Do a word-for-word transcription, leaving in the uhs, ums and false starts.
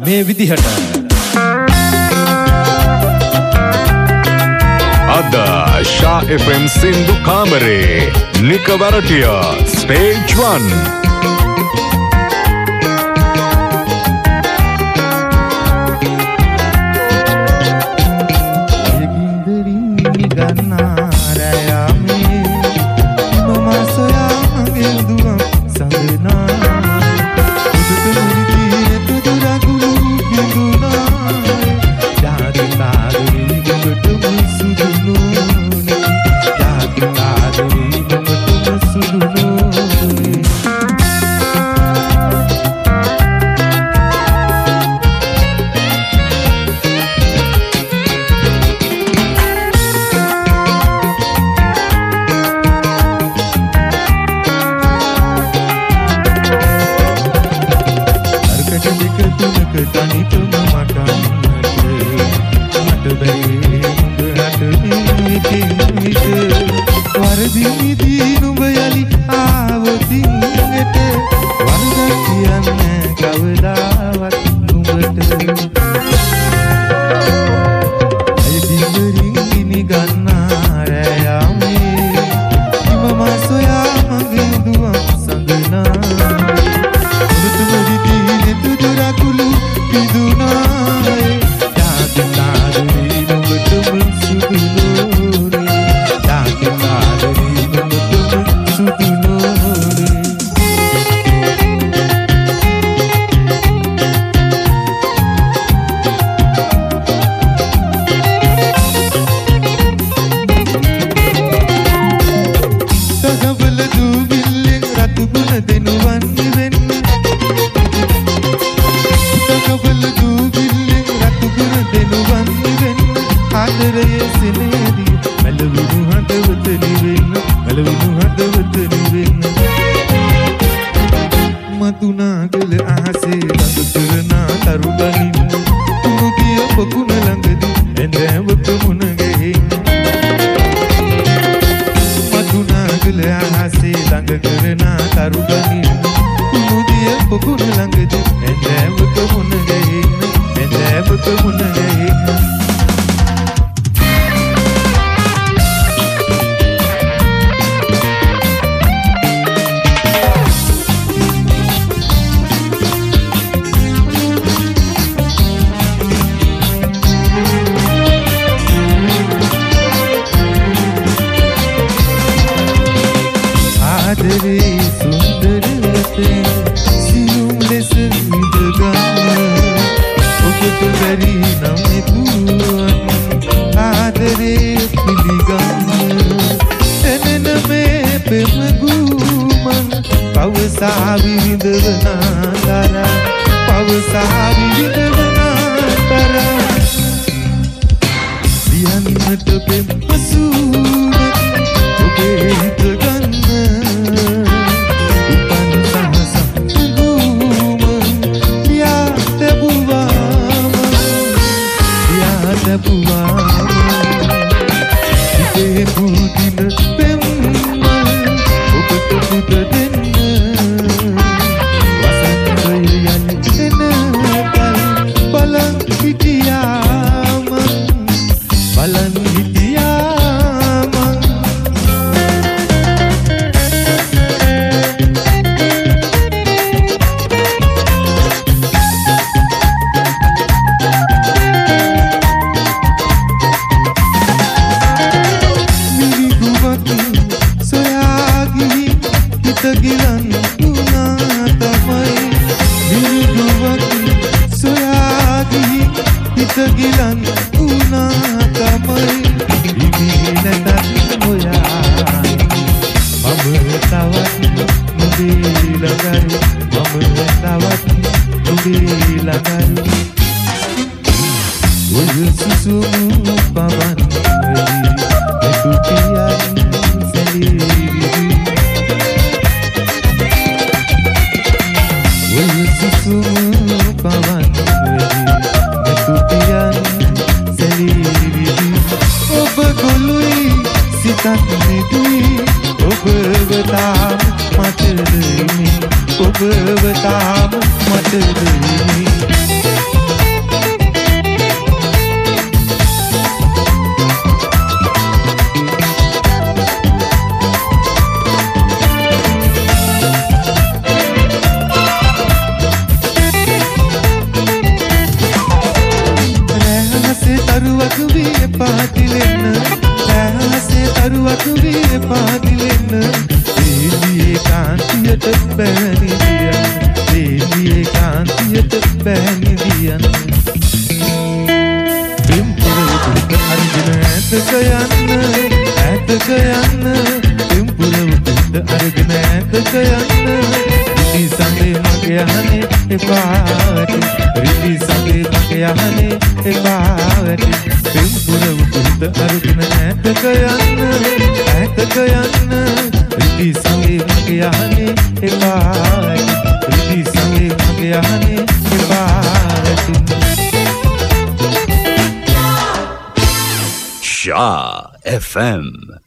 මේ විදිහට. අද ශා එෆ් එම් සින්දු කාමරේ නික වරටිය ස්ටේජ් වන්. ඔබ වතාම මට දෙන්නේ නිදියන්න පිම්පුර උඩට අරගෙන ඈතක යන්න ඈතක යන්න පිම්පුර උඩට අරගෙන ඈතක යන්න රිදි සඳේ මගේ යහනේ එපා වැටි රිදි සඳේ මගේ යහනේ එපා වැටි පිම්පුර උඩට අරගෙන ඈතක යන්න ඈතක යන්න රිදි සඳේ මගේ යහනේ එපා වැටි රිදි සඳේ මගේ යහනේ එපා වැටි Shah F M